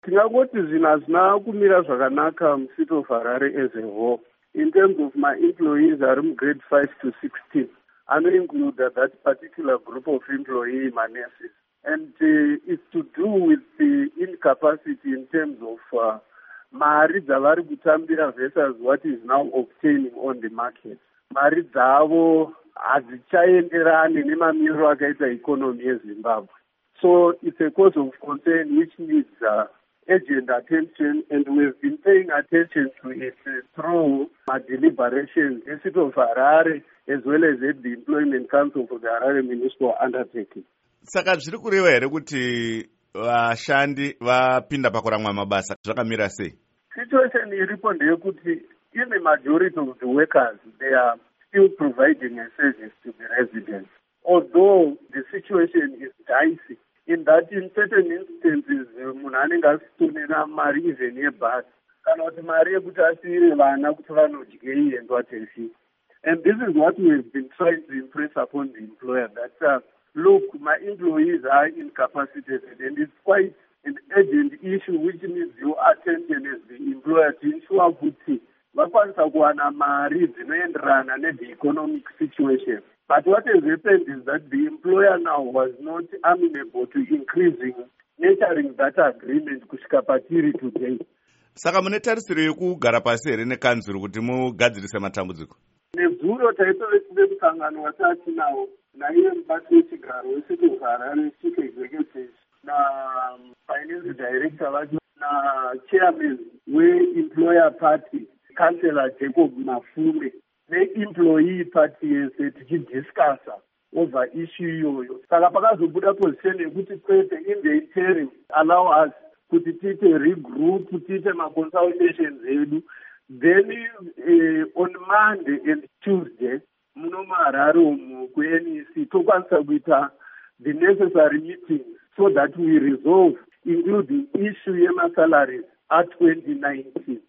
Tingangoti zvinhu hazvina kumira zvakanaka mucity of Harare as a whole. In terms of my employees are in grade 5 to 16. Include that particular group of employee nurses. And it's to do with the incapacity in terms of mari dzavari kutambira versus what is now obtaining on the market. Mari dzavo hadzichaenderani nemamiriro akaita economy yeZimbabwe. So it's a cause of concern which needs urgent attention, and we've been paying attention to it through our deliberations in the city of Harare as well as at the Employment Council for the Harare Municipal Undertaking. Saka zviri kureva here kuti vashandi vapinda pakuramwa mabasa zvakamira sei? Situation iripo ndeyekuti in the majority of the workers they are still providing a service to the residents. Although the situation is dicey, in that in certain instances munhu anenge asitonera mari even yebhasi kana kuti mari yekuti asiyire vana kuti vanodyei and what have you. And this is what we have been trying to impress upon the employer that look, my employees are incapacitated and it's quite an urgent issue which needs your attention as the employer to ensure kuti vakwanisa kuwana mari dzinoenderana the economic situation. But what has happened is that the employer now was not amenable to increasing, nurturing that agreement kusvika patiri today. Saka mune tarisiro yekugara pasi here nekanzuru kuti mugadzirise matambudziko? Nezuro taitove tine musangano watati nawo naiye mubati wechigaro wecity of Harare chief executive finance director vacho chairman we-employer party councillor Jacob Mafume ne-employee party yese tichidiscussa over issue iyoyo. Saka pakazobuda position yekuti kwete in the interim allow us kuti tiite regroup, tiite ma-consultations edu. Then on Monday and Tuesday muno muHarare umu ku-NEC tokwanisa kuita the necessary meetings so that we resolve including issue yema-salaries at 2019.